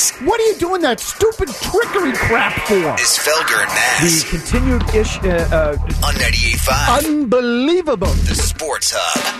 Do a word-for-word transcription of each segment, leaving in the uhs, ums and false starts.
This What are you doing that stupid trickery crap for? is Felger and Mazz The continued ish. Uh, uh, on ninety-eight point five. Unbelievable. The Sports Hub.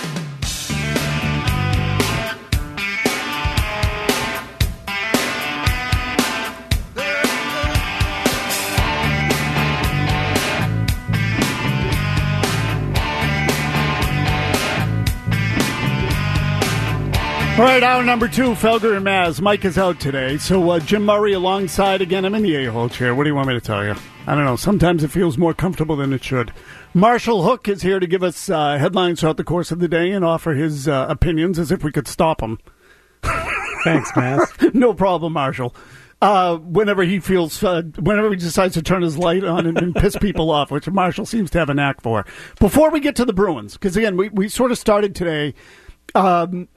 All right, hour number two, Felger and Mazz. Mike is out today, so uh, Jim Murray alongside again. I'm in the a-hole chair. What do you want me to tell you? I don't know. Sometimes it feels more comfortable than it should. Marshall Hook is here to give us uh, headlines throughout the course of the day and offer his uh, opinions as if we could stop him. Thanks, Mazz. No problem, Marshall. Uh, whenever he feels, uh, whenever he decides to turn his light on and, and piss people off, which Marshall seems to have a knack for. Before we get to the Bruins, because again, we, we sort of started today um,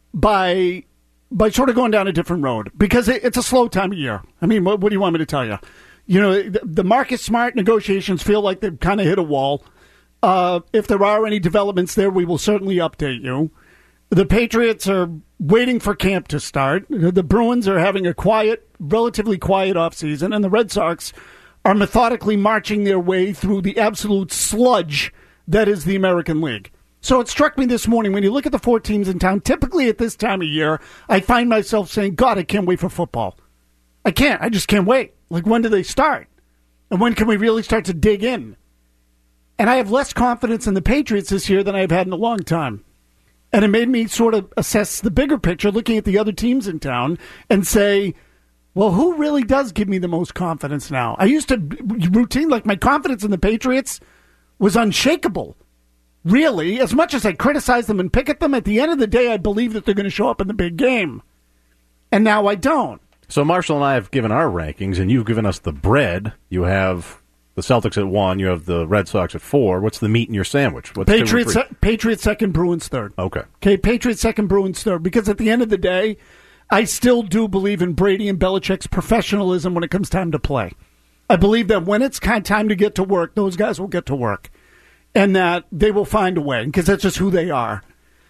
by by sort of going down a different road, because it, it's a slow time of year. I mean, what, what do you want me to tell you? You know, the, the Marcus Smart negotiations feel like they've kind of hit a wall. Uh, if there are any developments there, we will certainly update you. The Patriots are waiting for camp to start. The Bruins are having a quiet, relatively quiet offseason, and the Red Sox are methodically marching their way through the absolute sludge that is the American League. So it struck me this morning, when you look at the four teams in town, typically at this time of year, I find myself saying, God, I can't wait for football. I can't. I just can't wait. Like, when do they start? And when can we really start to dig in? And I have less confidence in the Patriots this year than I've had in a long time. And it made me sort of assess the bigger picture, looking at the other teams in town, and say, well, who really does give me the most confidence now? I used to routine, like my confidence in the Patriots was unshakable. Really, as much as I criticize them and pick at them, at the end of the day, I believe that they're going to show up in the big game. And now I don't. So Marshall and I have given our rankings, and you've given us the bread. You have the Celtics at one. You have the Red Sox at four. What's the meat in your sandwich? What's Patriots, se- Patriots second, Bruins third. Okay. Okay, Patriots second, Bruins third. Because at the end of the day, I still do believe in Brady and Belichick's professionalism when it comes time to play. I believe that when it's kind of time to get to work, those guys will get to work. And that they will find a way, because that's just who they are.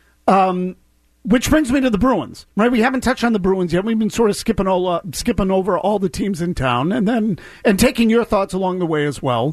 Um, which brings me to the Bruins, right? We haven't touched on the Bruins yet. We've been sort of skipping all uh, skipping over all the teams in town, and then and taking your thoughts along the way as well.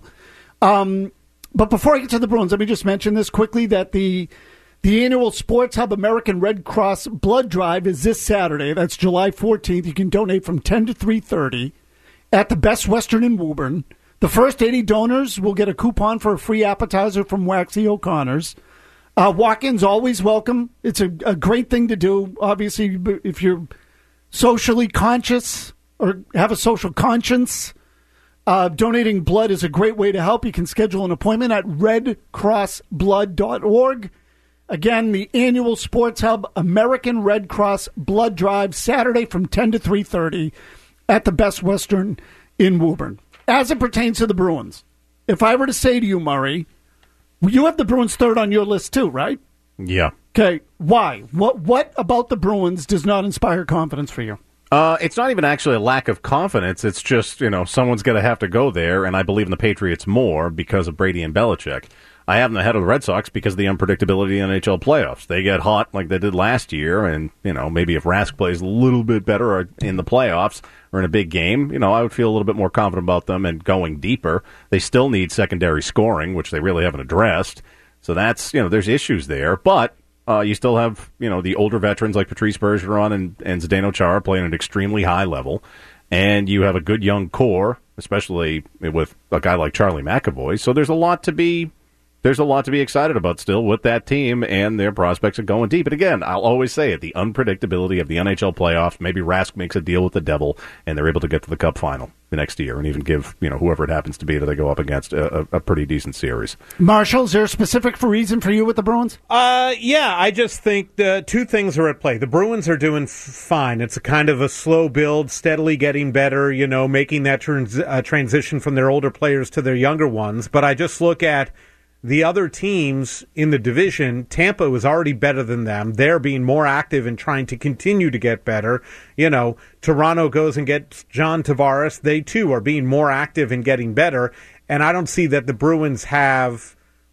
Um, but before I get to the Bruins, let me just mention this quickly: that the the annual Sports Hub American Red Cross Blood Drive is this Saturday. That's July fourteenth. You can donate from ten to three thirty at the Best Western in Woburn. The first eighty donors will get a coupon for a free appetizer from Waxy O'Connor's. Uh, walk-ins always welcome. It's a, a great thing to do. Obviously, if you're socially conscious or have a social conscience, uh, donating blood is a great way to help. You can schedule an appointment at red cross blood dot org. Again, the annual Sports Hub American Red Cross Blood Drive, Saturday from ten to three thirty at the Best Western in Woburn. As it pertains to the Bruins, if I were to say to you, Murray, you have the Bruins third on your list too, right? Yeah. Okay. Why? What What about the Bruins does not inspire confidence for you? Uh, it's not even actually a lack of confidence. It's just, you know, someone's going to have to go there, and I believe in the Patriots more because of Brady and Belichick. I have them ahead of the Red Sox because of the unpredictability of the N H L playoffs. They get hot like they did last year, and, you know, maybe if Rask plays a little bit better in the playoffs or in a big game, you know, I would feel a little bit more confident about them and going deeper. They still need secondary scoring, which they really haven't addressed. So that's, you know, there's issues there. But uh, you still have, you know, the older veterans like Patrice Bergeron and, and Zdeno Chara playing at an extremely high level. And you have a good young core, especially with a guy like Charlie McAvoy. So there's a lot to be... There's a lot to be excited about still with that team and their prospects of going deep. And again, I'll always say it, the unpredictability of the N H L playoffs. Maybe Rask makes a deal with the devil, and they're able to get to the Cup final the next year and even give, you know, whoever it happens to be that they go up against a, a, a pretty decent series. Marshall, is there a specific reason for you with the Bruins? Uh, yeah, I just think the two things are at play. The Bruins are doing f- fine. It's a kind of a slow build, steadily getting better, you know, making that trans- uh, transition from their older players to their younger ones. But I just look at the other teams in the division. Tampa was already better than them. They're being more active and trying to continue to get better. You know, Toronto goes and gets John Tavares. They, too, are being more active and getting better. And I don't see that the Bruins have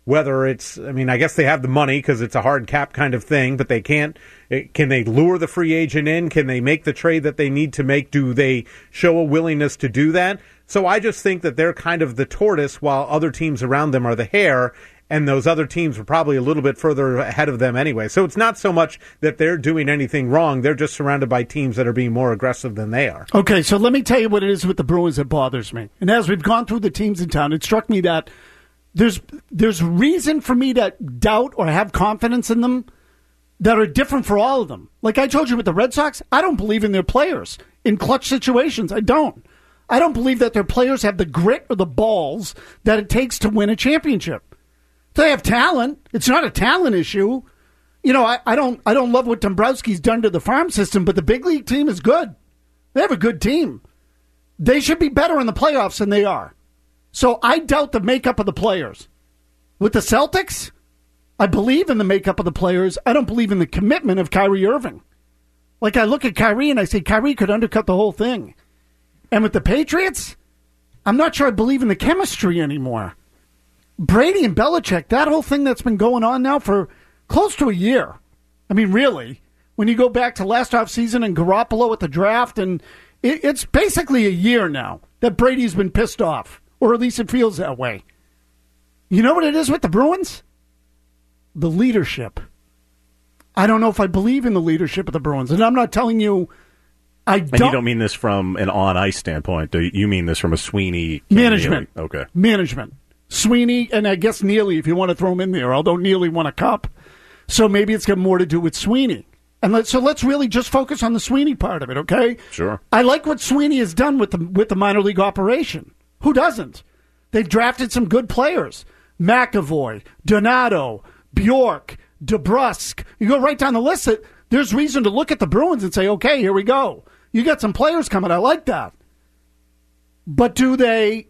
Whether it's, I mean, I guess they have the money because it's a hard cap kind of thing, but they can't, can they lure the free agent in? Can they make the trade that they need to make? Do they show a willingness to do that? So I just think that they're kind of the tortoise while other teams around them are the hare, and those other teams are probably a little bit further ahead of them anyway. So it's not so much that they're doing anything wrong. They're just surrounded by teams that are being more aggressive than they are. Okay, so let me tell you what it is with the Bruins that bothers me. And as we've gone through the teams in town, it struck me that There's there's reason for me to doubt or have confidence in them that are different for all of them. Like I told you with the Red Sox, I don't believe in their players in clutch situations. I don't. I don't believe that their players have the grit or the balls that it takes to win a championship. They have talent. It's not a talent issue. You know, I, I don't I don't love what Dombrowski's done to the farm system, but the big league team is good. They have a good team. They should be better in the playoffs than they are. So I doubt the makeup of the players. With the Celtics, I believe in the makeup of the players. I don't believe in the commitment of Kyrie Irving. Like I look at Kyrie and I say Kyrie could undercut the whole thing. And with the Patriots, I'm not sure I believe in the chemistry anymore. Brady and Belichick, that whole thing that's been going on now for close to a year. I mean, really, when you go back to last offseason and Garoppolo at the draft, and it, it's basically a year now that Brady's been pissed off. Or at least it feels that way. You know what it is with the Bruins? The leadership. I don't know if I believe in the leadership of the Bruins. And I'm not telling you I don't. And you don't mean this from an on-ice standpoint. Do you mean this from a Sweeney? Management. Neely? Okay. Management. Sweeney, and I guess Neely, if you want to throw him in there, although Neely won a cup. So maybe it's got more to do with Sweeney. And let, so let's really just focus on the Sweeney part of it, okay? Sure. I like what Sweeney has done with the with the minor league operation. Who doesn't? They've drafted some good players. McAvoy, Donato, Bjork, DeBrusk. You go right down the list. There's reason to look at the Bruins and say, okay, here we go. You got some players coming. I like that. But do they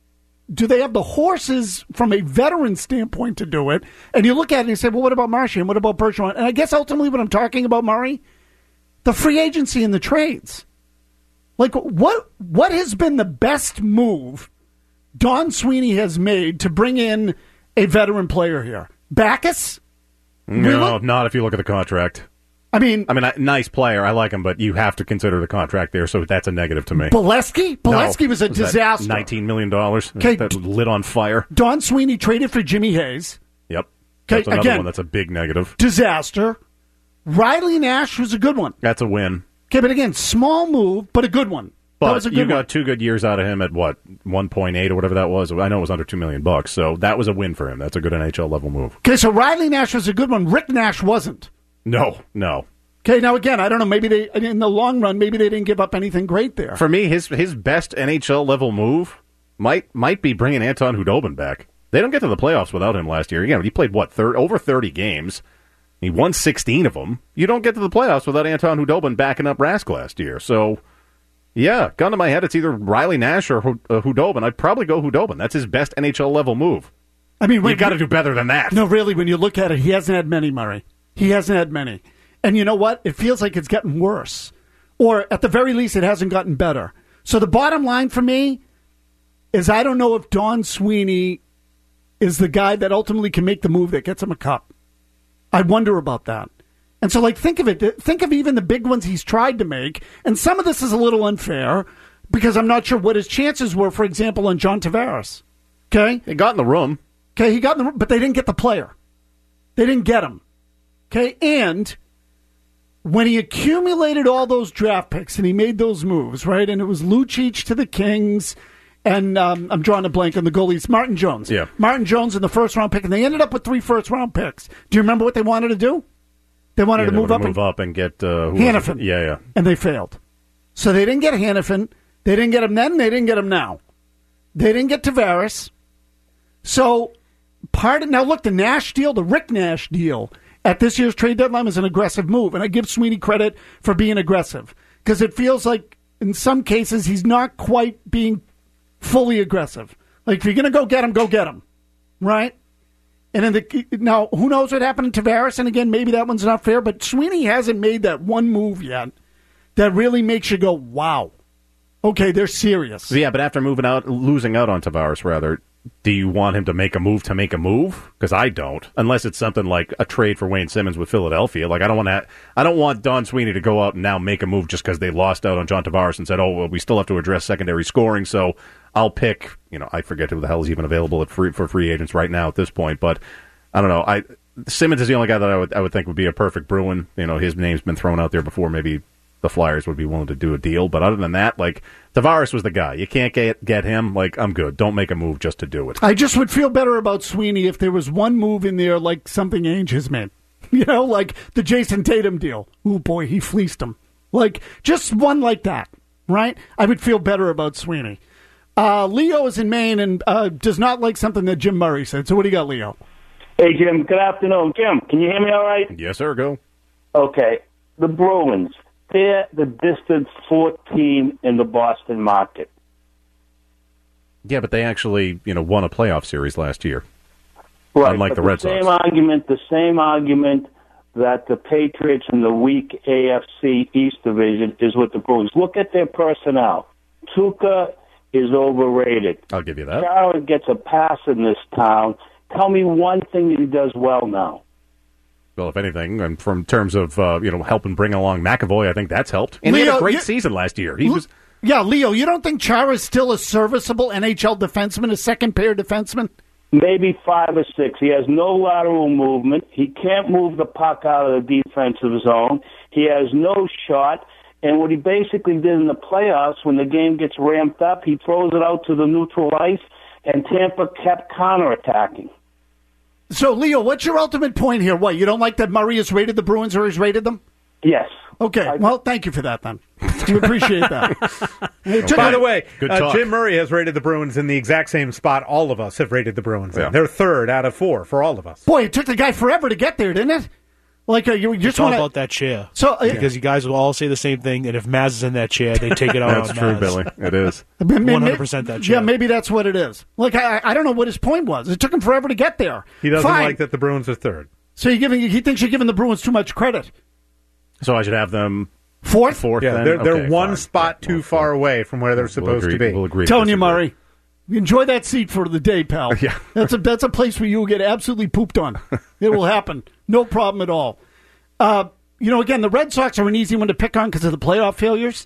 do they have the horses from a veteran standpoint to do it? And you look at it and you say, well, what about Marshy and what about Bergeron? And I guess ultimately what I'm talking about, Murray, the free agency and the trades. Like, what what has been the best move Don Sweeney has made to bring in a veteran player here? Backus? No, really? Not if you look at the contract. I mean, I mean, a nice player. I like him, but you have to consider the contract there, so that's a negative to me. Bolesky? Bolesky no. was a was disaster. nineteen million dollars Okay. that lit on fire. Don Sweeney traded for Jimmy Hayes. Yep. That's another again, one that's a big negative. Disaster. Riley Nash was a good one. That's a win. Okay, but again, small move, but a good one. But that was a good you got one. two good years out of him at, what, one point eight or whatever that was? I know it was under two million bucks, so that was a win for him. That's a good N H L level move. Okay, so Riley Nash was a good one. Rick Nash wasn't. No, no. Okay, now again, I don't know, maybe they, in the long run, maybe they didn't give up anything great there. For me, his his best N H L level move might might be bringing Anton Khudobin back. They don't get to the playoffs without him last year. Again, he played, what, third, over thirty games. He won sixteen of them. You don't get to the playoffs without Anton Khudobin backing up Rask last year. So, yeah, gun to my head, it's either Riley Nash or uh, Khudobin. I'd probably go Khudobin. That's his best N H L level move. I mean, You've got to do better than that. No, really, when you look at it, he hasn't had many, Murray. He hasn't had many. And you know what? It feels like it's getting worse. Or at the very least, it hasn't gotten better. So the bottom line for me is I don't know if Don Sweeney is the guy that ultimately can make the move that gets him a cup. I wonder about that. And so, like, think of it. Think of even the big ones he's tried to make. And some of this is a little unfair because I'm not sure what his chances were, for example, on John Tavares. Okay? He got in the room. Okay, he got in the room, but they didn't get the player. They didn't get him. Okay? And when he accumulated all those draft picks and he made those moves, right? And it was Lucic to the Kings, and um, I'm drawing a blank on the goalies, Martin Jones. Yeah. Martin Jones in the first round pick, and they ended up with three first round picks. Do you remember what they wanted to do? They wanted yeah, to they move up, move and, up and get uh, who Hannafin. Yeah, yeah. And they failed. So they didn't get Hannafin. They didn't get him then. They didn't get him now. They didn't get Tavares. So part of, now look, the Nash deal, the Rick Nash deal at this year's trade deadline was an aggressive move. And I give Sweeney credit for being aggressive because it feels like in some cases he's not quite being fully aggressive. Like if you're going to go get him, go get him. Right? And in the, now, who knows what happened to Tavares? And again, maybe that one's not fair, but Sweeney hasn't made that one move yet that really makes you go, wow. Okay, they're serious. Yeah, but after moving out, losing out on Tavares, rather, do you want him to make a move to make a move? Because I don't, unless it's something like a trade for Wayne Simmons with Philadelphia. Like I don't want to, I don't want Don Sweeney to go out and now make a move just because they lost out on John Tavares and said, oh, well, we still have to address secondary scoring, so I'll pick. You know, I forget who the hell is even available at free, for free agents right now at this point, but I don't know. I Simmons is the only guy that I would I would think would be a perfect Bruin. You know, his name's been thrown out there before. Maybe the Flyers would be willing to do a deal, but other than that, like Tavares was the guy. You can't get get him. Like I'm good. Don't make a move just to do it. I just would feel better about Sweeney if there was one move in there like something Ainge has made. You know, like the Jason Tatum deal. Oh boy, he fleeced him. Like just one like that, right? I would feel better about Sweeney. Uh, Leo is in Maine and uh, does not like something that Jim Murray said. So what do you got, Leo? Hey, Jim. Good afternoon. Jim, can you hear me all right? Yes, sir. Go. Okay. The Bruins, they're the distant fourth team in the Boston market. Yeah, but they actually, you know, won a playoff series last year. Right. Unlike but the the Red same Sox. argument, the same argument that the Patriots in the weak A F C East division is with the Bruins. Look at their personnel. Tuca is overrated. I'll give you that. Chara gets a pass in this town. Tell me one thing that he does well now. Well, if anything, and from terms of uh, you know helping bring along McAvoy, I think that's helped. And he Leo, had a great you- season last year. He L- was Yeah, Leo, you don't think Chara is still a serviceable N H L defenseman, a second pair defenseman? Maybe five or six. He has no lateral movement. He can't move the puck out of the defensive zone. He has no shot. And what he basically did in the playoffs, when the game gets ramped up, he throws it out to the neutral ice, and Tampa kept counterattacking. So, Leo, what's your ultimate point here? What, you don't like that Murray has rated the Bruins or has rated them? Yes. Okay, I- well, thank you for that, then. We appreciate that. It took By a- the way, Good uh, talk. Jim Murray has rated the Bruins in the exact same spot all of us have rated the Bruins Yeah. in. They're third out of four for all of us. Boy, it took the guy forever to get there, didn't it? Like, uh, you just It's all want about that chair. So, uh, Because you guys will all say the same thing, and if Maz is in that chair, they take it out that's on true, Maz. Billy. It is. May- may- one hundred percent that Yeah, chair. maybe that's what it is. Like, I, I don't know what his point was. It took him forever to get there. He doesn't Fine. like that the Bruins are third. So you're giving, he thinks you're giving the Bruins too much credit. So I should have them Fourth? fourth. Yeah, then? they're, they're Okay, one fine. spot Yeah, too we'll- far away from where they're we'll supposed agree- to be. We'll agree. Telling you, disagree. Murray, enjoy that seat for the day, pal. Yeah. that's a that's a place where you will get absolutely pooped on. It will happen, no problem at all. Uh, you know, again, the Red Sox are an easy one to pick on because of the playoff failures.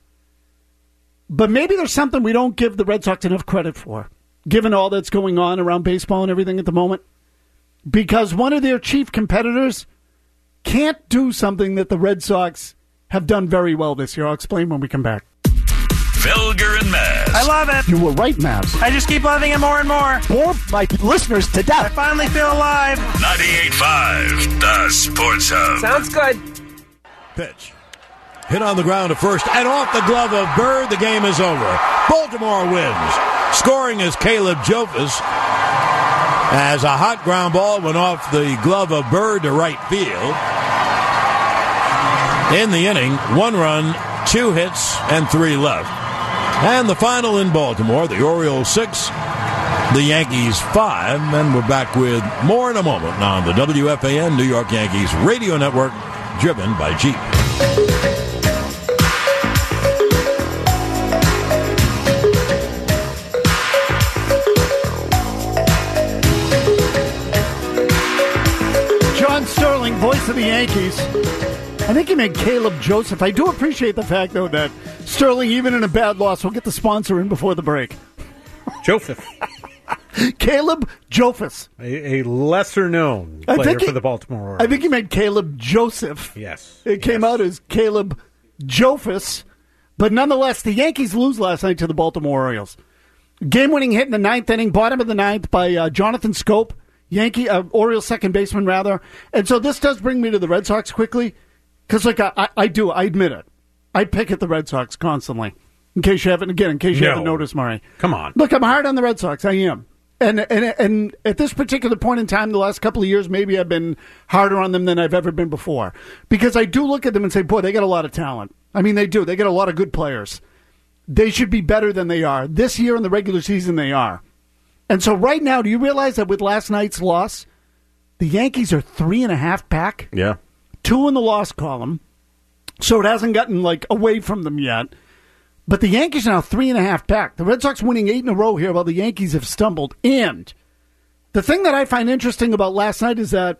But maybe there's something we don't give the Red Sox enough credit for, given all that's going on around baseball and everything at the moment. Because one of their chief competitors can't do something that the Red Sox have done very well this year. I'll explain when we come back. Felger and Maz. I love it. You were right, Mavs. I just keep loving it more and more. Bore my listeners to I death. finally feel alive. ninety-eight point five, the Sports Hub. Sounds good. Pitch. Hit on the ground to first and off the glove of Bird. The game is over. Baltimore wins. Scoring is Caleb Jofus as a hot ground ball went off the glove of Bird to right field. In the inning, one run, two hits, and three left. And the final in Baltimore, the Orioles six, the Yankees five. And we're back with more in a moment on the W F A N New York Yankees Radio Network, driven by Jeep. John Sterling, voice of the Yankees. I think he meant Caleb Joseph. I do appreciate the fact, though, that Sterling, even in a bad loss, will get the sponsor in before the break. Joseph, Caleb Jofus. a, a lesser-known I player think he- for the Baltimore Orioles. I think he meant Caleb Joseph. Yes. It came Yes. out as Caleb Jofus. But nonetheless, the Yankees lose last night to the Baltimore Orioles. Game-winning hit in the ninth inning, bottom of the ninth by uh, Jonathan Scope, Yankee uh, Orioles second baseman, rather. And so this does bring me to the Red Sox quickly, because like I, I, I do, I admit it. I pick at the Red Sox constantly. In case you haven't, again, in case you No. haven't noticed, Murray. Come on. Look, I'm hard on the Red Sox. I am. And, and and at this particular point in time, the last couple of years, maybe I've been harder on them than I've ever been before. Because I do look at them and say, boy, they got a lot of talent. I mean, they do. They got a lot of good players. They should be better than they are. This year in the regular season, they are. And so right now, do you realize that with last night's loss, the Yankees are three and a half back? Yeah. Two in the loss column. So it hasn't gotten, like, away from them yet. But the Yankees are now three and a half back. The Red Sox winning eight in a row here while the Yankees have stumbled. And the thing that I find interesting about last night is that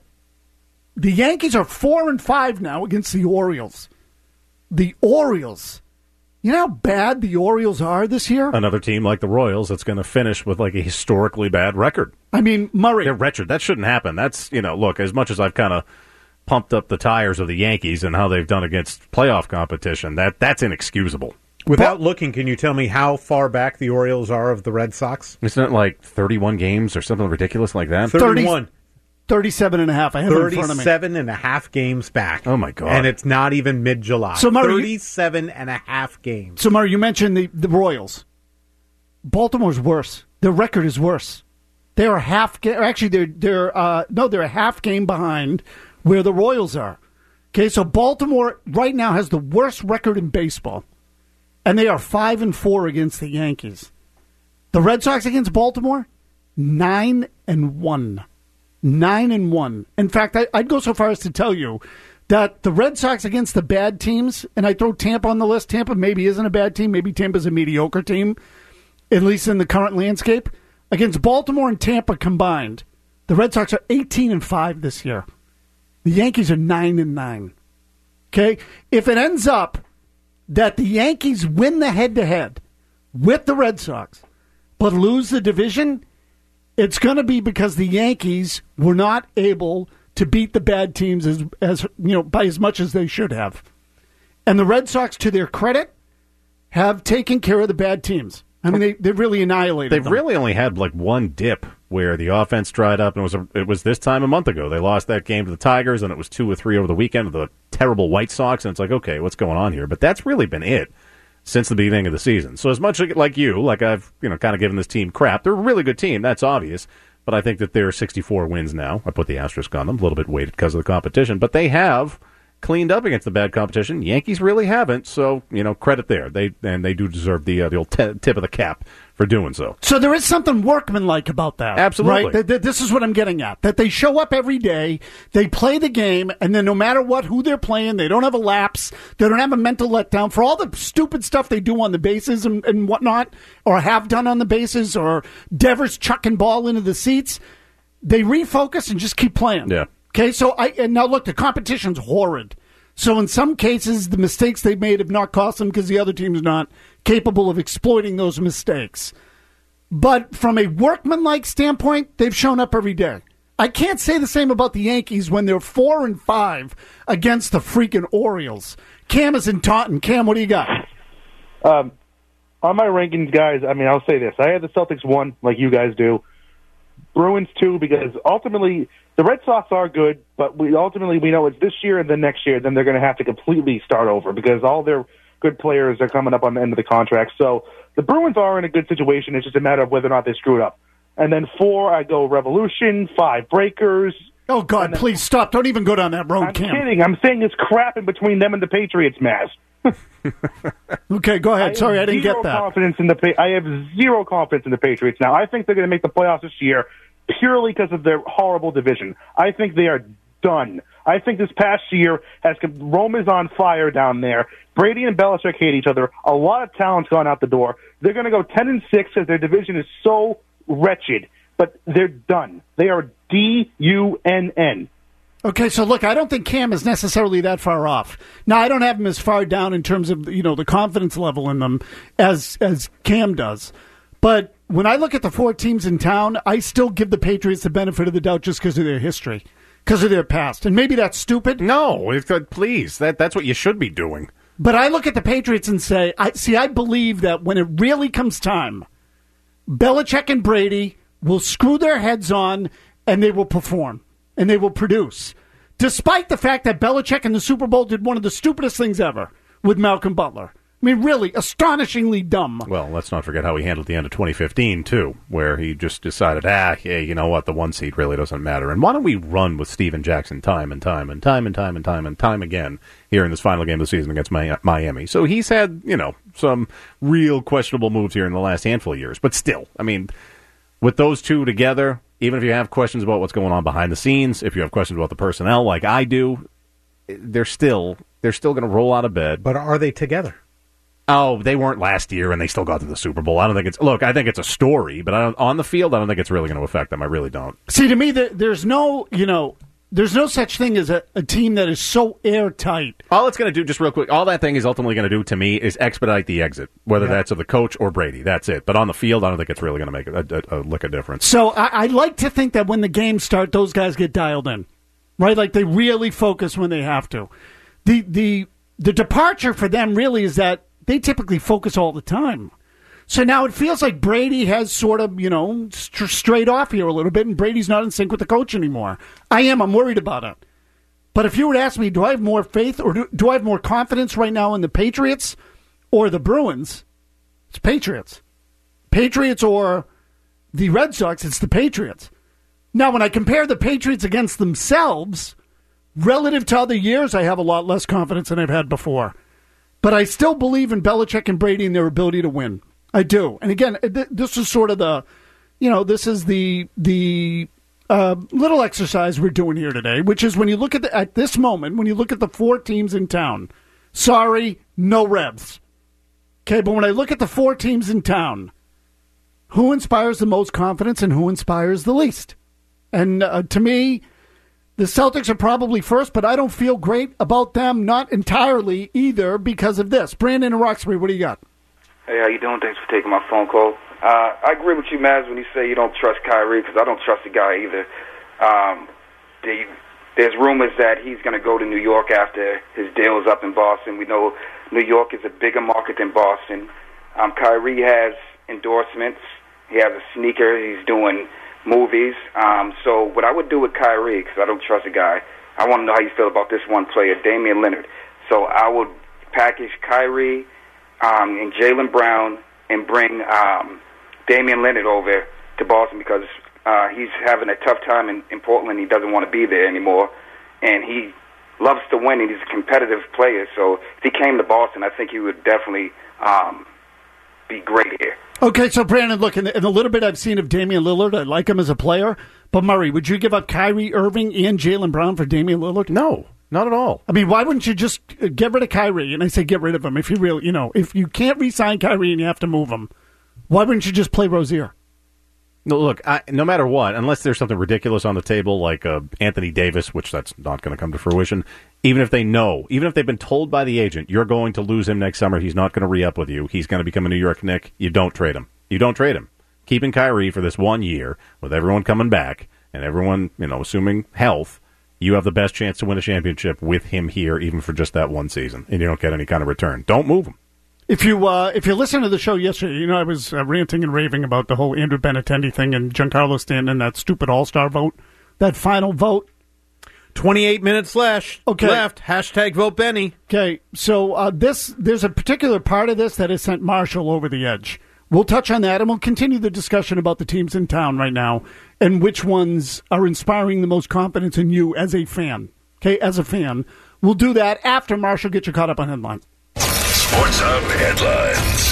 the Yankees are four and five now against the Orioles. The Orioles. You know how bad the Orioles are this year? Another team like the Royals that's going to finish with like a historically bad record. I mean, Murray. They're wretched. That shouldn't happen. That's, you know, look, as much as I've kind of pumped up the tires of the Yankees and how they've done against playoff competition, that that's inexcusable. Without looking, can you tell me how far back the Orioles are of the Red Sox? Isn't it like thirty-one games or something ridiculous like that? thirty-one. thirty-seven and a half. I have it in front of me. thirty-seven and a half games back. Oh, my God. And it's not even mid-July. So, Murray, thirty-seven and a half games. So, Murray, you mentioned the, the Royals. Baltimore's worse. Their record is worse. They're a half game. Actually, they're, they're, uh, no, they're a half game behind where the Royals are. Okay, so Baltimore right now has the worst record in baseball. And they are five and four against the Yankees. The Red Sox against Baltimore, nine and one. Nine and one. In fact, I, I'd go so far as to tell you that the Red Sox against the bad teams, and I throw Tampa on the list. Tampa maybe isn't a bad team. Maybe Tampa's a mediocre team, at least in the current landscape. Against Baltimore and Tampa combined, the Red Sox are eighteen and five this year. The Yankees are nine and nine. Okay, if it ends up that the Yankees win the head-to-head with the Red Sox, but lose the division, it's going to be because the Yankees were not able to beat the bad teams as, as you know, by as much as they should have. And the Red Sox, to their credit, have taken care of the bad teams. I mean, they, they've really annihilated They've them. really only had like one dip where the offense dried up, and it was a, it was this time a month ago. They lost that game to the Tigers, and it was two or three over the weekend with the terrible White Sox, and it's like, okay, what's going on here? But that's really been it since the beginning of the season. So as much like you, like I've you know kind of given this team crap, they're a really good team, that's obvious, but I think that they're sixty-four wins now. I put the asterisk on them, a little bit weighted because of the competition, but they have cleaned up against the bad competition. Yankees really haven't, so you know credit there. They and they do deserve the uh, the old t- tip of the cap for doing so. So there is something workmanlike about that. Absolutely. Right? Th- th- this is what I'm getting at. That they show up every day, they play the game, and then no matter what, who they're playing, they don't have a lapse, they don't have a mental letdown for all the stupid stuff they do on the bases and, and whatnot, or have done on the bases, or Devers chucking ball into the seats. They refocus and just keep playing. Yeah. Okay, so I and now look, the competition's horrid. So in some cases, the mistakes they've made have not cost them because the other team's not capable of exploiting those mistakes. But from a workmanlike standpoint, they've shown up every day. I can't say the same about the Yankees when they're four and five against the freaking Orioles. Cam is in Taunton. Cam, what do you got? Um, on my rankings, guys, I mean, I'll say this. I have the Celtics one, like you guys do. Bruins two, because ultimately the Red Sox are good, but we ultimately we know it's this year and then next year, then they're going to have to completely start over because all their good players are coming up on the end of the contract. So the Bruins are in a good situation. It's just a matter of whether or not they screw it up. And then four, I go Revolution, five Breakers. Oh, God, then, please stop. Don't even go down that road, I'm Cam. I'm kidding. I'm saying it's crap in between them and the Patriots, Maz. Okay, go ahead. I Sorry, I didn't get that. Confidence in the, I have zero confidence in the Patriots now. I think they're going to make the playoffs this year purely because of their horrible division. I think they are done. I think this past year, has Rome is on fire down there. Brady and Belichick hate each other. A lot of talent's gone out the door. They're going to go ten and six because their division is so wretched. But they're done. They are D U N N. Okay, so look, I don't think Cam is necessarily that far off. Now, I don't have him as far down in terms of, you know, the confidence level in them as as Cam does. But when I look at the four teams in town, I still give the Patriots the benefit of the doubt just because of their history, because of their past. And maybe that's stupid. No, it's, uh, please, that that's what you should be doing. But I look at the Patriots and say, I see, I believe that when it really comes time, Belichick and Brady will screw their heads on and they will perform and they will produce. Despite the fact that Belichick in the Super Bowl did one of the stupidest things ever with Malcolm Butler. I mean, really, astonishingly dumb. Well, let's not forget how he handled the end of twenty fifteen, too, where he just decided, ah, hey, you know what, the one seed really doesn't matter. And why don't we run with Steven Jackson time and time and time and time and time and time again here in this final game of the season against Miami? So he's had, you know, some real questionable moves here in the last handful of years. But still, I mean, with those two together, even if you have questions about what's going on behind the scenes, if you have questions about the personnel like I do, they're still, they're still going to roll out of bed. But are they together? Oh, they weren't last year, and they still got to the Super Bowl. I don't think it's look. I think it's a story, but I don't, on the field, I don't think it's really going to affect them. I really don't. See, to me, there, there's no, you know, there's no such thing as a, a team that is so airtight. All it's going to do, just real quick, all that thing is ultimately going to do to me is expedite the exit, whether yeah. that's of the coach or Brady. That's it. But on the field, I don't think it's really going to make a, a, a lick of difference. So I, I like to think that when the games start, those guys get dialed in, right? Like they really focus when they have to. The the the departure for them really is that they typically focus all the time. So now it feels like Brady has sort of, you know, st- strayed off here a little bit, and Brady's not in sync with the coach anymore. I am. I'm worried about it. But if you were to ask me, do I have more faith or do, do I have more confidence right now in the Patriots or the Bruins? It's Patriots. Patriots or the Red Sox, it's the Patriots. Now, when I compare the Patriots against themselves, relative to other years, I have a lot less confidence than I've had before. But I still believe in Belichick and Brady and their ability to win. I do. And again, th- this is sort of the, you know, this is the the uh, little exercise we're doing here today, which is when you look at the, at this moment, when you look at the four teams in town, sorry, no Rebs. Okay, but when I look at the four teams in town, who inspires the most confidence and who inspires the least? And uh, to me, the Celtics are probably first, but I don't feel great about them, not entirely either, because of this. Brandon and Roxbury, what do you got? Hey, how you doing? Thanks for taking my phone call. Uh, I agree with you, Maz, when you say you don't trust Kyrie, because I don't trust the guy either. Um, they, there's rumors that he's going to go to New York after his deal is up in Boston. We know New York is a bigger market than Boston. Um, Kyrie has endorsements. He has a sneaker. He's doing movies. Um, so what I would do with Kyrie, because I don't trust the guy, I want to know how you feel about this one player, Damian Lillard. So I would package Kyrie um, and Jaylen Brown and bring um, Damian Lillard over to Boston because uh, he's having a tough time in, in Portland. He doesn't want to be there anymore. And he loves to win, and he's a competitive player. So if he came to Boston, I think he would definitely um, be great here. Okay, so Brandon, look, in the, in the little bit I've seen of Damian Lillard, I like him as a player. But Murray, would you give up Kyrie Irving and Jaylen Brown for Damian Lillard? No, not at all. I mean, why wouldn't you just get rid of Kyrie? And I say get rid of him if you really, you know, if you can't re-sign Kyrie and you have to move him, why wouldn't you just play Rozier? No, look, I, no matter what, unless there's something ridiculous on the table like uh, Anthony Davis, which that's not going to come to fruition, even if they know, even if they've been told by the agent, you're going to lose him next summer, he's not going to re-up with you, he's going to become a New York Knick, you don't trade him. You don't trade him. Keeping Kyrie for this one year, with everyone coming back, and everyone, you know, assuming health, you have the best chance to win a championship with him here, even for just that one season, and you don't get any kind of return. Don't move him. If you uh, if you listened to the show yesterday, you know I was uh, ranting and raving about the whole Andrew Benintendi thing and Giancarlo Stanton, that stupid All-Star vote, that final vote. twenty-eight minutes left. Okay. Left. Hashtag vote Benny. Okay, so uh, this there's a particular part of this that has sent Marshall over the edge. We'll touch on that, and we'll continue the discussion about the teams in town right now and which ones are inspiring the most confidence in you as a fan. Okay, as a fan. We'll do that after Marshall gets you caught up on headlines. Sports Hub headlines.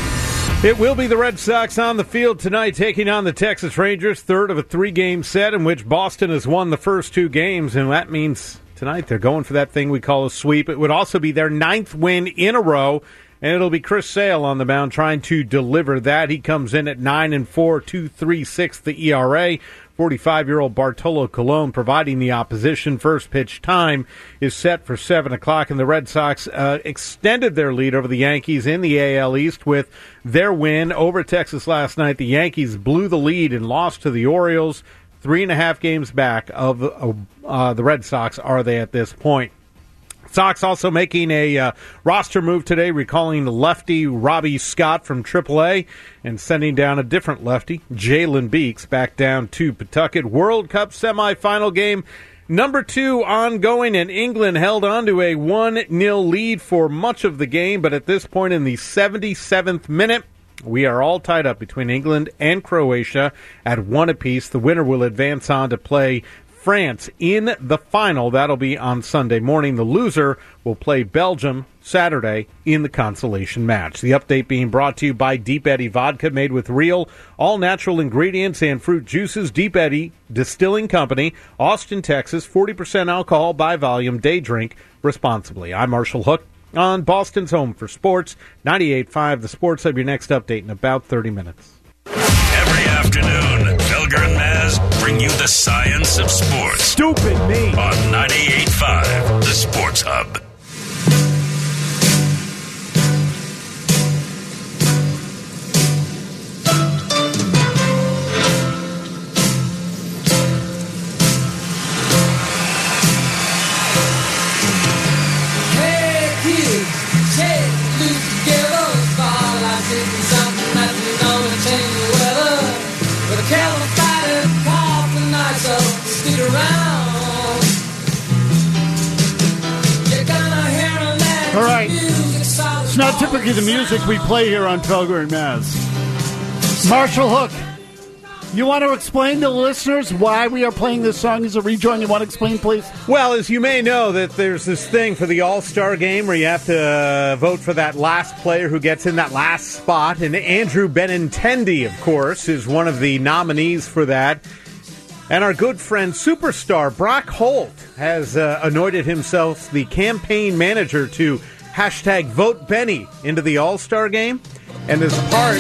It will be the Red Sox on the field tonight, taking on the Texas Rangers, third of a three-game set in which Boston has won the first two games, and that means tonight they're going for that thing we call a sweep. It would also be their ninth win in a row, and it'll be Chris Sale on the mound trying to deliver that. He comes in at nine and four, two point three six the E R A. forty-five-year-old Bartolo Colon providing the opposition. First pitch time is set for seven o'clock, and the Red Sox uh, extended their lead over the Yankees in the A L East with their win over Texas last night. The Yankees blew the lead and lost to the Orioles. Three and a half games back of uh, uh, the Red Sox are they at this point. Sox also making a uh, roster move today, recalling the lefty Robbie Scott from triple A and sending down a different lefty, Jalen Beeks, back down to Pawtucket. World Cup semifinal game number two ongoing, and England held on to a one nil lead for much of the game, but at this point in the seventy-seventh minute, we are all tied up between England and Croatia at one apiece. The winner will advance on to play France in the final. That'll be on Sunday morning. The loser will play Belgium Saturday in the consolation match. The update being brought to you by Deep Eddy Vodka, made with real, all-natural ingredients and fruit juices. Deep Eddy Distilling Company, Austin, Texas. forty percent alcohol by volume. Day drink responsibly. I'm Marshall Hook. on Boston's home for sports, ninety-eight point five The Sports Hub. Your next update in about thirty minutes. Every afternoon, Felger and Maz bring you the science of sports. Stupid me. On ninety-eight point five The Sports Hub. All right. It's not typically the music we play here on Felger and Maz. Marshall Hook, you want to explain to the listeners why we are playing this song as a rejoin? You want to explain, please? Well, as you may know, that there's this thing for the All-Star game where you have to uh, vote for that last player who gets in that last spot. And Andrew Benintendi, of course, is one of the nominees for that. And our good friend, superstar Brock Holt, has uh, anointed himself the campaign manager to hashtag Vote Benny into the All-Star game. And as part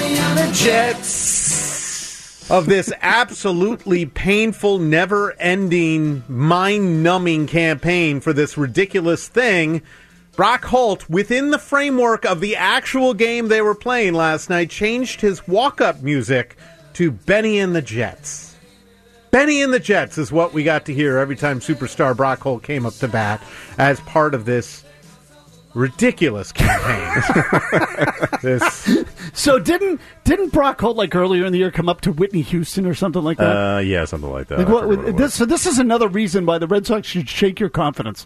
Jets of this absolutely painful, never-ending, mind-numbing campaign for this ridiculous thing, Brock Holt, within the framework of the actual game they were playing last night, changed his walk-up music to Benny and the Jets. Benny and the Jets is what we got to hear every time superstar Brock Holt came up to bat as part of this ridiculous campaign. this. So didn't didn't Brock Holt, like earlier in the year, come up to Whitney Houston or something like that? Uh, yeah, something like that. Like what, what this, so this is another reason why the Red Sox should shake your confidence.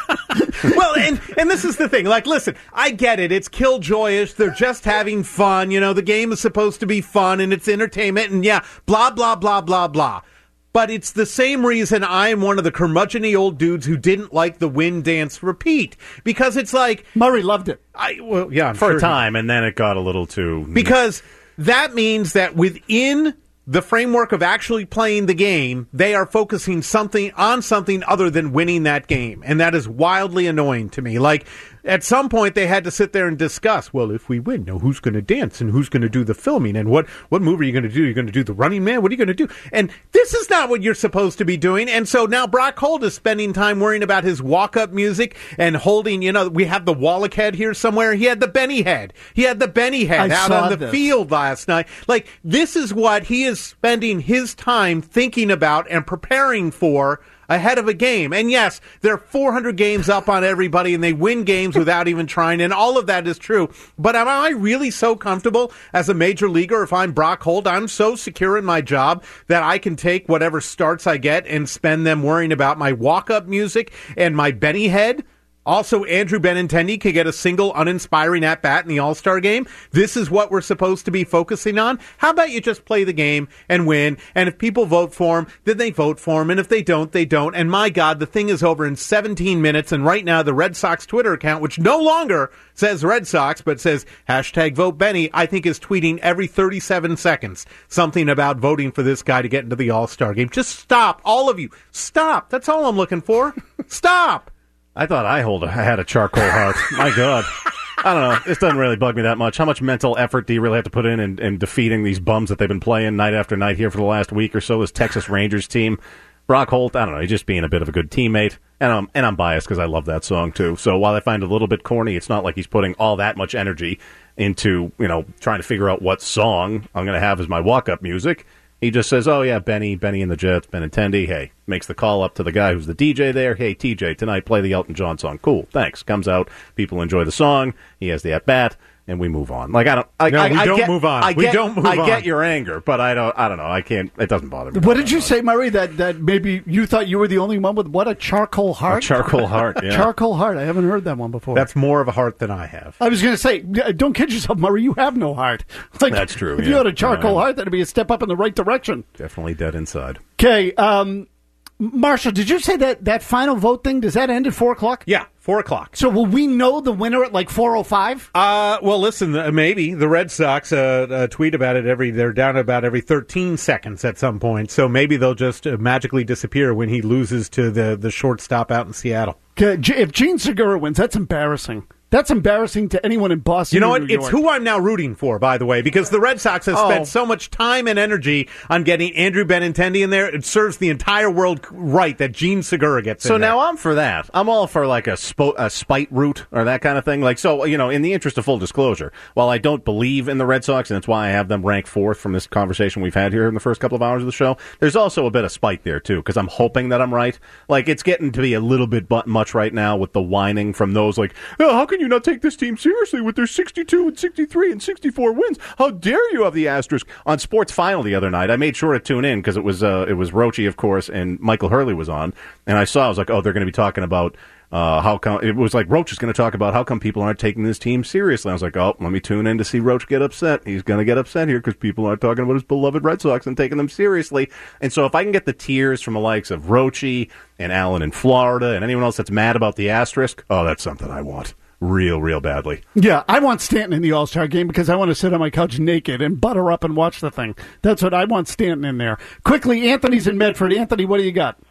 Well, and, and this is the thing. Like, listen, I get it. It's killjoyish. They're just having fun. You know, the game is supposed to be fun, and it's entertainment, and yeah, blah, blah, blah, blah, blah. But it's the same reason I am one of the curmudgeon-y old dudes who didn't like the win, dance, repeat. Because it's like... Murray loved it. I well, yeah, I'm For sure a time, and then it got a little too... Because that means that within the framework of actually playing the game, they are focusing something on something other than winning that game. And that is wildly annoying to me. Like, at some point, they had to sit there and discuss, well, if we win, now who's going to dance and who's going to do the filming and what, what move are you going to do? You're going to do the Running Man? What are you going to do? And this is not what you're supposed to be doing. And so now Brock Holt is spending time worrying about his walk-up music and holding, you know, we have the Wallach head here somewhere. He had the Benny head. He had the Benny head I out saw on the this. field last night. Like, this is what he is spending his time thinking about and preparing for ahead of a game. And yes, they're four hundred games up on everybody, and they win games without even trying, and all of that is true. But am I really so comfortable as a major leaguer if I'm Brock Holt? I'm so secure in my job that I can take whatever starts I get and spend them worrying about my walk-up music and my Benny head? Also, Andrew Benintendi could get a single uninspiring at-bat in the All-Star game. This is what we're supposed to be focusing on. How about you just play the game and win? And if people vote for him, then they vote for him. And if they don't, they don't. And my God, the thing is over in seventeen minutes. And right now, the Red Sox Twitter account, which no longer says Red Sox, but says hashtag vote Benny, I think is tweeting every thirty-seven seconds something about voting for this guy to get into the All-Star game. Just stop. All of you. Stop. That's all I'm looking for. Stop. I thought I hold a, I had a charcoal heart. My God. I don't know. This doesn't really bug me that much. How much mental effort do you really have to put in, in in defeating these bums that they've been playing night after night here for the last week or so, this Texas Rangers team? Brock Holt, I don't know. He's just being a bit of a good teammate. And I'm, and I'm biased because I love that song, too. So while I find it a little bit corny, it's not like he's putting all that much energy into, you know, trying to figure out what song I'm going to have as my walk-up music. He just says, oh, yeah, Benny, Benny and the Jets, Benintendi. Hey, makes the call up to the guy who's the D J there. Hey, T J, tonight play the Elton John song. Cool, thanks. Comes out, people enjoy the song. He has the at-bat, and we move on. Like, I don't... I, no, I, we I don't get, move on. I we get, don't move I on. get your anger, but I don't I don't know. I can't... It doesn't bother me. What did you much. say, Murray, that, that maybe you thought you were the only one with what, a charcoal heart? A charcoal heart, yeah. Charcoal heart. I haven't heard that one before. That's more of a heart than I have. I was going to say, don't kid yourself, Murray. You have no heart. Like, That's true, If yeah. you had a charcoal Yeah. heart, that'd be a step up in the right direction. Definitely dead inside. Okay, um, Marshall, did you say that that final vote thing, does that end at four o'clock? Yeah, four o'clock. So will we know the winner at like four oh five? Uh, well, listen, uh, maybe. The Red Sox uh, uh, tweet about it every, they're down about every thirteen seconds at some point, so maybe they'll just uh, magically disappear when he loses to the, the shortstop out in Seattle. Okay, If Gene Segura wins, that's embarrassing. That's embarrassing to anyone in Boston. You know or what? New It's York. who I'm now rooting for, by the way, because the Red Sox have Oh. spent so much time and energy on getting Andrew Benintendi in there. It serves the entire world right that Gene Segura gets So in there. now I'm for that. I'm all for like a, spo- a spite route or that kind of thing. Like, so, you know, in the interest of full disclosure, while I don't believe in the Red Sox, and that's why I have them ranked fourth from this conversation we've had here in the first couple of hours of the show, there's also a bit of spite there, too, because I'm hoping that I'm right. Like, it's getting to be a little bit but much right now with the whining from those like, oh, how can you not take this team seriously with their sixty-two and sixty-three and sixty-four wins? How dare you have the asterisk? On Sports Final the other night, I made sure to tune in because it was uh, it was Roche, of course, and Michael Hurley was on, and I saw, I was like, oh, they're going to be talking about uh, how come, it was like Roach is going to talk about how come people aren't taking this team seriously. I was like, oh, let me tune in to see Roach get upset. He's going to get upset here because people aren't talking about his beloved Red Sox and taking them seriously. And so if I can get the tears from the likes of Roche and Alan in Florida and anyone else that's mad about the asterisk, oh, that's something I want. Real, real badly. Yeah, I want Stanton in the All-Star game because I want to sit on my couch naked and butter up and watch the thing. That's what I want Stanton in there. Quickly, Anthony's in Medford. Anthony, what do you got?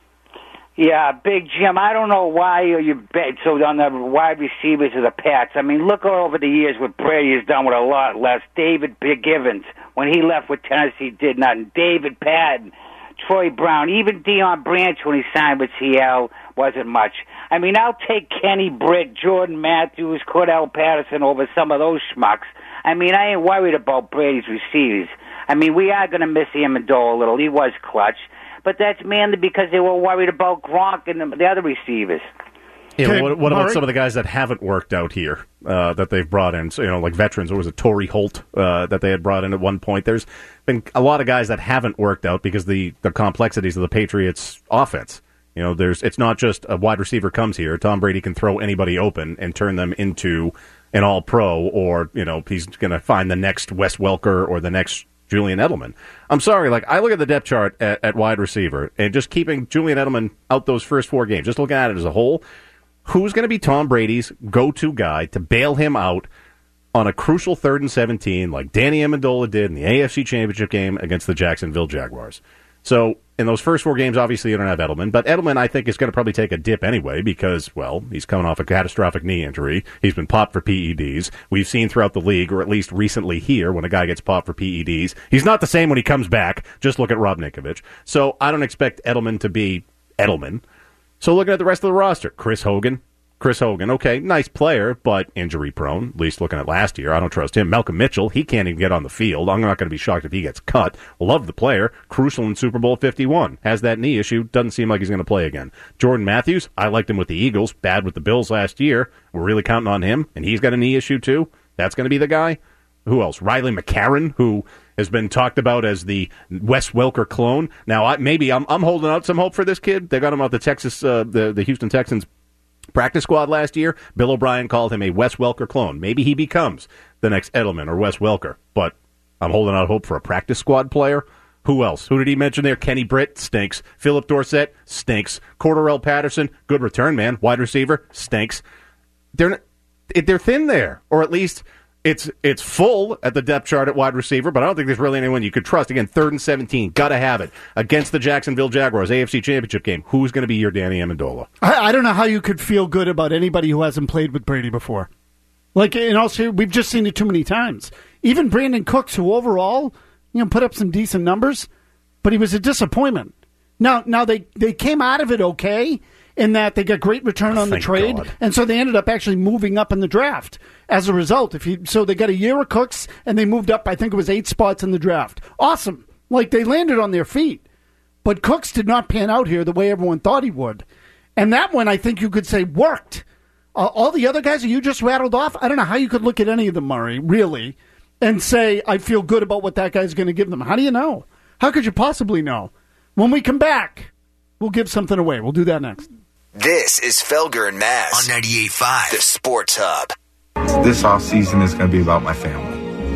Yeah, Big Jim, I don't know why you bet so on the wide receivers of the Pats. I mean, look over the years what Brady has done with a lot less. David Givens, when he left with Tennessee, did nothing. David Patton, Troy Brown, even Deion Branch when he signed with Seattle wasn't much. I mean, I'll take Kenny Britt, Jordan Matthews, Cordell Patterson over some of those schmucks. I mean, I ain't worried about Brady's receivers. I mean, we are going to miss Amendola a little. He was clutch. But that's mainly because they were worried about Gronk and the, the other receivers. Yeah, Okay, what, what about Murray? some of the guys that haven't worked out here uh, that they've brought in? So, you know, like veterans, or was it Torrey Holt uh, that they had brought in at one point? There's been a lot of guys that haven't worked out because the the complexities of the Patriots' offense. You know, there's it's not just a wide receiver comes here. Tom Brady can throw anybody open and turn them into an all-pro, or, you know, he's going to find the next Wes Welker or the next Julian Edelman. I'm sorry, like, I look at the depth chart at, at wide receiver, and just keeping Julian Edelman out those first four games, just looking at it as a whole, who's going to be Tom Brady's go-to guy to bail him out on a crucial third and seventeen like Danny Amendola did in the A F C Championship game against the Jacksonville Jaguars? So in those first four games, obviously you don't have Edelman, but Edelman, I think, is going to probably take a dip anyway because, well, he's coming off a catastrophic knee injury. He's been popped for P E Ds. We've seen throughout the league, or at least recently here, when a guy gets popped for P E Ds, he's not the same when he comes back. Just look at Rob Ninkovich. So I don't expect Edelman to be Edelman. So looking at the rest of the roster, Chris Hogan. Chris Hogan, okay, nice player, but injury-prone, at least looking at last year. I don't trust him. Malcolm Mitchell, he can't even get on the field. I'm not going to be shocked if he gets cut. Love the player. Crucial in Super Bowl fifty-one. Has that knee issue. Doesn't seem like he's going to play again. Jordan Matthews, I liked him with the Eagles. Bad with the Bills last year. We're really counting on him, and he's got a knee issue too. That's going to be the guy. Who else? Riley McCarron, who has been talked about as the Wes Welker clone. Now, I, maybe I'm, I'm holding out some hope for this kid. They got him out the Texas, uh, the, the Houston Texans practice squad last year. Bill O'Brien called him a Wes Welker clone. Maybe he becomes the next Edelman or Wes Welker, but I'm holding out hope for a practice squad player. Who else? Who did he mention there? Kenny Britt, stinks. Philip Dorsett, stinks. Cordarrelle Patterson, good return man. Wide receiver, stinks. They're they're thin there, or at least it's it's full at the depth chart at wide receiver, but I don't think there's really anyone you could trust. Again, third and seventeen, gotta have it. Against the Jacksonville Jaguars, A F C Championship game, who's going to be your Danny Amendola? I, I don't know how you could feel good about anybody who hasn't played with Brady before. Like, in all seriousness, we've just seen it too many times. Even Brandon Cooks, who overall, you know, put up some decent numbers, but he was a disappointment. Now, now they, they came out of it okay, in that they got great return on the Thank trade, God. and so they ended up actually moving up in the draft as a result. If you so they got a year of Cooks, and they moved up, I think it was eight spots in the draft. Awesome. Like, they landed on their feet. But Cooks did not pan out here the way everyone thought he would. And that one, I think you could say, worked. Uh, all the other guys that you just rattled off, I don't know how you could look at any of them, Murray, really, and say, I feel good about what that guy's going to give them. How do you know? How could you possibly know? When we come back, we'll give something away. We'll do that next. This is Felger and Maz on ninety-eight point five, the Sports Hub. This offseason is going to be about my family,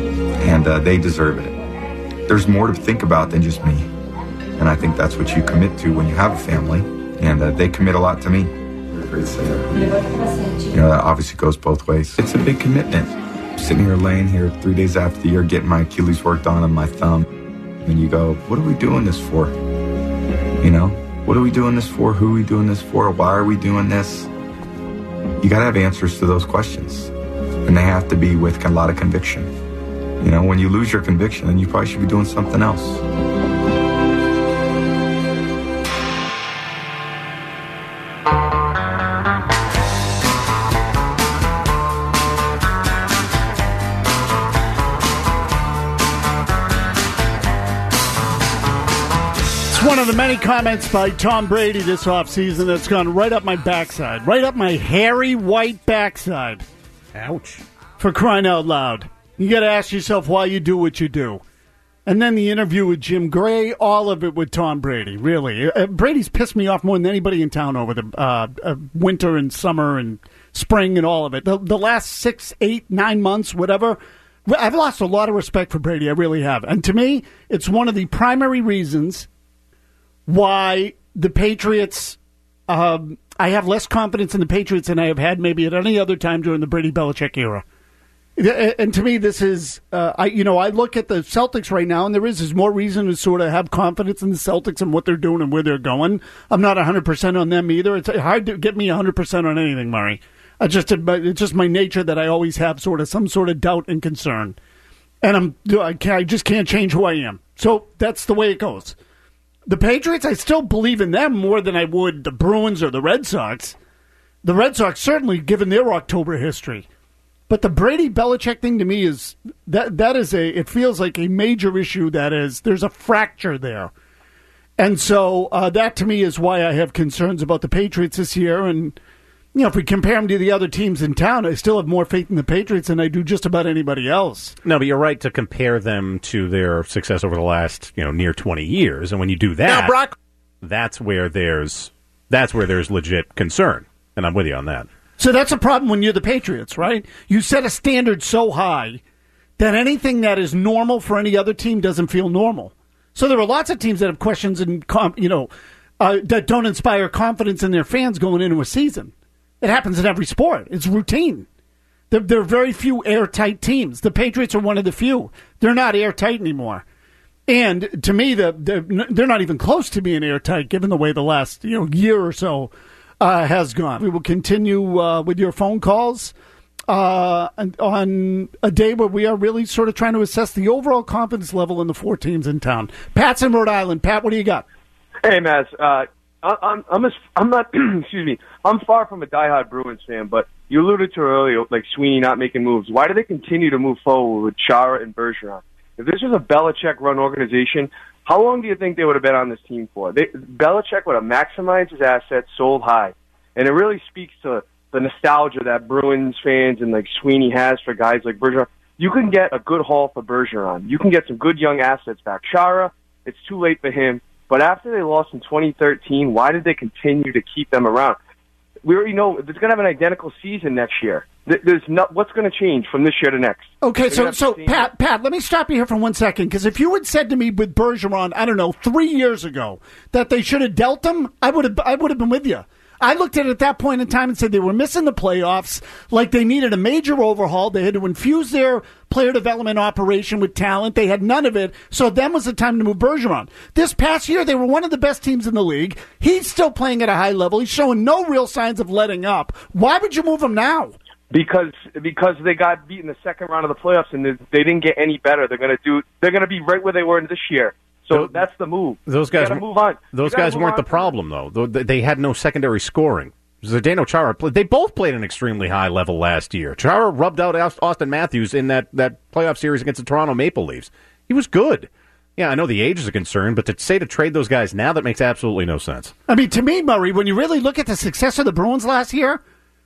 and uh, they deserve it. There's more to think about than just me, and I think that's what you commit to when you have a family, and uh, they commit a lot to me. You know, that obviously goes both ways. It's a big commitment. Sitting here, laying here three days after the year, getting my Achilles worked on on my thumb, and you go, what are we doing this for? You know? What are we doing this for? Who are we doing this for? Why are we doing this? You got to have answers to those questions. and they have to be with a lot of conviction. You know, when you lose your conviction, then you probably should be doing something else. One of the many comments by Tom Brady this offseason that's gone right up my backside, right up my hairy white backside. Ouch. For crying out loud. You got to ask yourself why you do what you do. And then the interview with Jim Gray, all of it with Tom Brady, really. Uh, Brady's pissed me off more than anybody in town over the uh, uh, winter and summer and spring and all of it. The, the last six, eight, nine months, whatever, I've lost a lot of respect for Brady. I really have. And to me, it's one of the primary reasons why the Patriots, um, I have less confidence in the Patriots than I have had maybe at any other time during the Brady Belichick era. And to me, this is, uh, I you know, I look at the Celtics right now, and there is, is more reason to sort of have confidence in the Celtics and what they're doing and where they're going. I'm not one hundred percent on them either. It's hard to get me one hundred percent on anything, Murray. I just, it's just my nature that I always have sort of some sort of doubt and concern. And I'm, I, can't, I just can't change who I am. So that's the way it goes. The Patriots, I still believe in them more than I would the Bruins or the Red Sox. The Red Sox, certainly, given their October history. But the Brady-Belichick thing to me is, that that is a, it feels like a major issue that is, there's a fracture there. And so uh, that to me is why I have concerns about the Patriots this year. And, you know, if we compare them to the other teams in town, I still have more faith in the Patriots than I do just about anybody else. No, but you're right to compare them to their success over the last, you know, near twenty years. And when you do that, now, Brock, that's where there's that's where there's legit concern. And I'm with you on that. So that's a problem when you're the Patriots, right? You set a standard so high that anything that is normal for any other team doesn't feel normal. So there are lots of teams that have questions and, you know, uh, that don't inspire confidence in their fans going into a season. It happens in every sport. It's routine. There, there are very few airtight teams. The Patriots are one of the few. They're not airtight anymore. And to me, the, the, they're not even close to being airtight, given the way the last you know year or so uh, has gone. We will continue uh, with your phone calls uh, on a day where we are really sort of trying to assess the overall confidence level in the four teams in town. Pat's in Rhode Island. Pat, what do you got? Hey, Maz. Uh, I'm I'm a, I'm not excuse me. I'm far from a diehard Bruins fan, but you alluded to earlier, like Sweeney not making moves. Why do they continue to move forward with Chara and Bergeron? If this was a Belichick-run organization, how long do you think they would have been on this team for? They, Belichick would have maximized his assets, sold high, and it really speaks to the nostalgia that Bruins fans and like Sweeney has for guys like Bergeron. You can get a good haul for Bergeron. You can get some good young assets back. Chara, it's too late for him. But after they lost in twenty thirteen, why did they continue to keep them around? We already know they're going to have an identical season next year. There's not, what's going to change from this year to next? Okay, so so Pat, Pat, let me stop you here for one second, because if you had said to me with Bergeron, I don't know, three years ago, that they should have dealt him, I would have I would have been with you. I looked at it at that point in time and said they were missing the playoffs, like they needed a major overhaul. They had to infuse their player development operation with talent. They had none of it, so then was the time to move Bergeron. This past year, they were one of the best teams in the league. He's still playing at a high level. He's showing no real signs of letting up. Why would you move him now? Because because they got beat in the second round of the playoffs and they, they didn't get any better. They're going to do. They're going to be right where they were this year. So those, that's the move. Those guys you move on. Those guys weren't the problem, though. They had no secondary scoring. Zdeno Chara, they both played an extremely high level last year. Chara rubbed out Austin Matthews in that, that playoff series against the Toronto Maple Leafs. He was good. Yeah, I know the age is a concern, but to say to trade those guys now, that makes absolutely no sense. I mean, to me, Murray, when you really look at the success of the Bruins last year,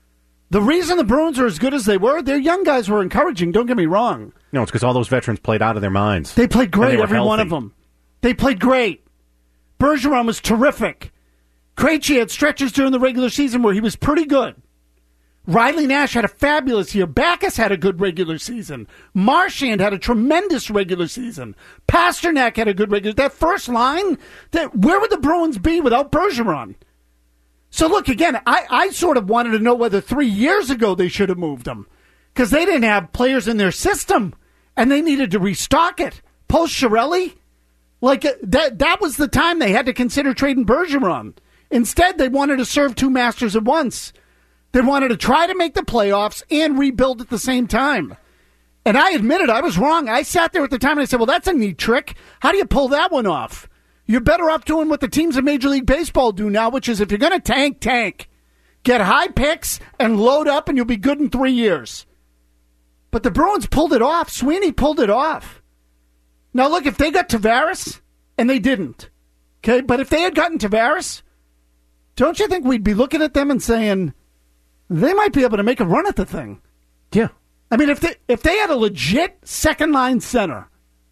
the reason the Bruins are as good as they were, their young guys were encouraging, don't get me wrong. No, it's because all those veterans played out of their minds. They played great, they every healthy. one of them. They played great. Bergeron was terrific. Krejci had stretches during the regular season where he was pretty good. Riley Nash had a fabulous year. Backus had a good regular season. Marchand had a tremendous regular season. Pasternak had a good regular. That first line, that where would the Bruins be without Bergeron? So look, again, I, I sort of wanted to know whether three years ago they should have moved him, because they didn't have players in their system, and they needed to restock it. Post Chiarelli, like that, that was the time they had to consider trading Bergeron. Instead, they wanted to serve two masters at once. They wanted to try to make the playoffs and rebuild at the same time. And I admitted I was wrong. I sat there at the time and I said, well, that's a neat trick. How do you pull that one off? You're better off doing what the teams in Major League Baseball do now, which is if you're going to tank, tank. Get high picks and load up and you'll be good in three years. But the Bruins pulled it off. Sweeney pulled it off. Now, look, if they got Tavares, and they didn't, okay, but if they had gotten Tavares, don't you think we'd be looking at them and saying they might be able to make a run at the thing? Yeah. I mean, if they, if they had a legit second-line center,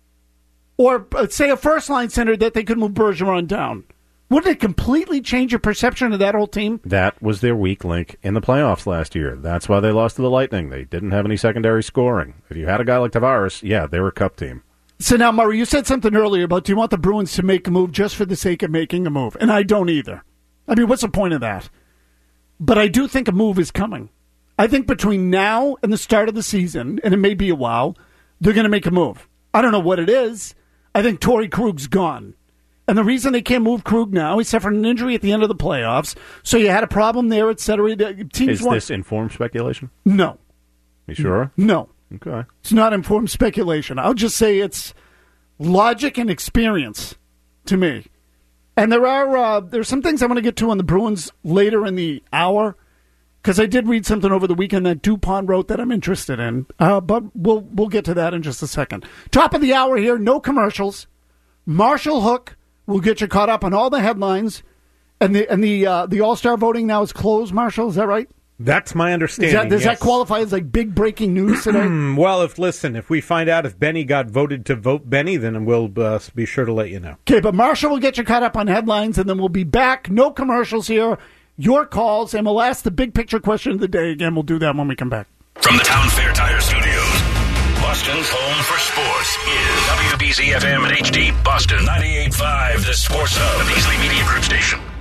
or uh, say a first-line center that they could move Bergeron down, wouldn't it completely change your perception of that whole team? That was their weak link in the playoffs last year. That's why they lost to the Lightning. They didn't have any secondary scoring. If you had a guy like Tavares, yeah, they were a cup team. So now, Murray, you said something earlier about do you want the Bruins to make a move just for the sake of making a move? And I don't either. I mean, what's the point of that? But I do think a move is coming. I think between now and the start of the season, and it may be a while, they're going to make a move. I don't know what it is. I think Torrey Krug's gone. And the reason they can't move Krug now, he suffered an injury at the end of the playoffs, so you had a problem there, et cetera. Teams is want... this informed speculation? No. You sure? No. Okay. It's not informed speculation. I'll just say it's logic and experience to me. And there are uh, there's some things I want to get to on the Bruins later in the hour, because I did read something over the weekend that DuPont wrote that I'm interested in. Uh, but we'll we'll get to that in just a second. Top of the hour here, no commercials. Marshall Hook will get you caught up on all the headlines. And the and the uh, the All-Star voting now is closed, Marshall. Is that right? That's my understanding. That, does yes. that qualify as like big breaking news today? Well, if listen, if we find out if Benny got voted to vote Benny, then we'll uh, be sure to let you know. Okay, but Marshall will get you caught up on headlines, and then we'll be back. No commercials here. Your calls, and we'll ask the big picture question of the day again. We'll do that when we come back. From the Town Fair Tire Studios, Boston's home for sports is W B Z F M and H D Boston ninety-eight point five, the Sports Hub, the Beasley Media Group station.